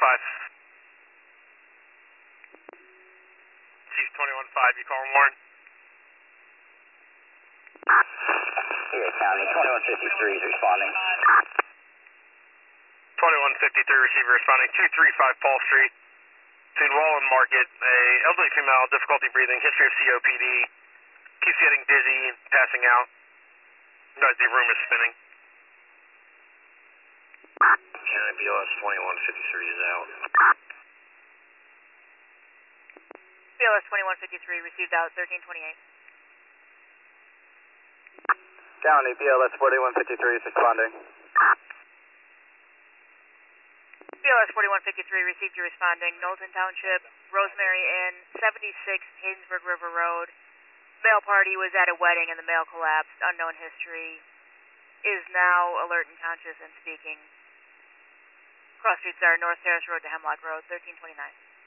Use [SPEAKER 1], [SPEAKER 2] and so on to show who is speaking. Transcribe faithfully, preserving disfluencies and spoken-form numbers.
[SPEAKER 1] five. Chief twenty-one five, you calling Warren?
[SPEAKER 2] Yeah, County, twenty-one fifty-three is responding.
[SPEAKER 1] twenty-one fifty-three, receiver responding, two three five Paul Street, between Wall and Market, a elderly female, difficulty breathing, history of C O P D, keeps getting dizzy, passing out. Guys, the room is spinning.
[SPEAKER 2] County B L S twenty-one fifty-three is out.
[SPEAKER 3] B L S twenty-one fifty-three received out, thirteen twenty-eight.
[SPEAKER 2] County B L S forty-one fifty-three is responding.
[SPEAKER 3] B L S forty-one fifty-three received you responding. Knowlton Township, Rosemary Inn, seventy-six Haynesburg River Road. Male party was at a wedding and the male collapsed. Unknown history. Is now alert and conscious and speaking. Cross streets are North Terrace Road to Hemlock Road, thirteen twenty-nine.